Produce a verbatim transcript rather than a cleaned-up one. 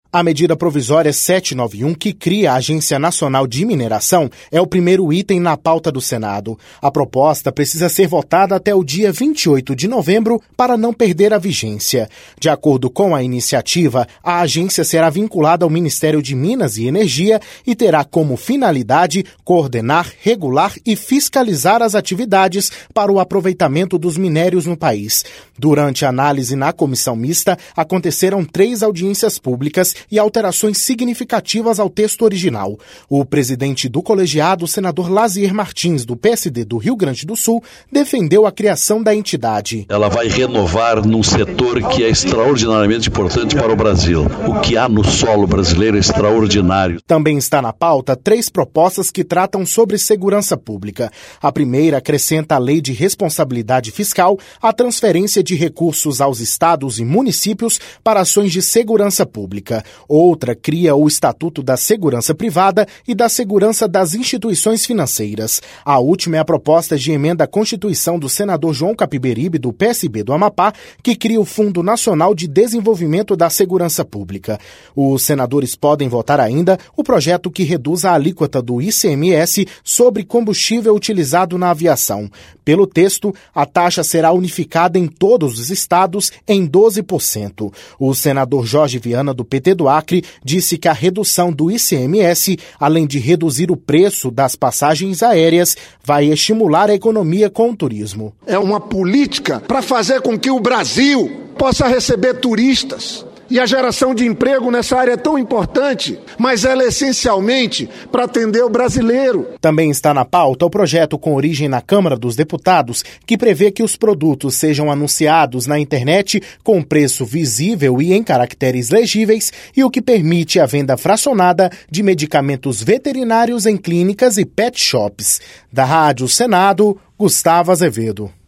A medida provisória setecentos e noventa e um, que cria a Agência Nacional de Mineração, é o primeiro item na pauta do Senado. A proposta precisa ser votada até o dia vinte e oito de novembro para não perder a vigência. De acordo com a iniciativa, a agência será vinculada ao Ministério de Minas e Energia e terá como finalidade coordenar, regular e fiscalizar as atividades para o aproveitamento dos minérios no país. Durante a análise na comissão mista, aconteceram três audiências públicas e alterações significativas ao texto original. O presidente do colegiado, o senador Lazier Martins, do P S D do Rio Grande do Sul, defendeu a criação da entidade. Ela vai renovar num setor que é extraordinariamente importante para o Brasil. O que há no solo brasileiro é extraordinário. Também está na pauta três propostas que tratam sobre segurança pública. A primeira acrescenta à Lei de Responsabilidade Fiscal a transferência de recursos aos estados e municípios para ações de segurança pública. Outra cria o Estatuto da Segurança Privada e da Segurança das Instituições Financeiras. A última é a proposta de emenda à Constituição do senador João Capiberibe, do P S B do Amapá, que cria o Fundo Nacional de Desenvolvimento da Segurança Pública. Os senadores podem votar ainda o projeto que reduz a alíquota do I C M S sobre combustível utilizado na aviação. Pelo texto, a taxa será unificada em todos os estados em doze por cento. O senador Jorge Viana, do P T do Acre, disse que a redução do I C M S, além de reduzir o preço das passagens aéreas, vai estimular a economia com o turismo. É uma política para fazer com que o Brasil possa receber turistas. E a geração de emprego nessa área é tão importante, mas ela é essencialmente para atender o brasileiro. Também está na pauta o projeto com origem na Câmara dos Deputados, que prevê que os produtos sejam anunciados na internet com preço visível e em caracteres legíveis e o que permite a venda fracionada de medicamentos veterinários em clínicas e pet shops. Da Rádio Senado, Gustavo Azevedo.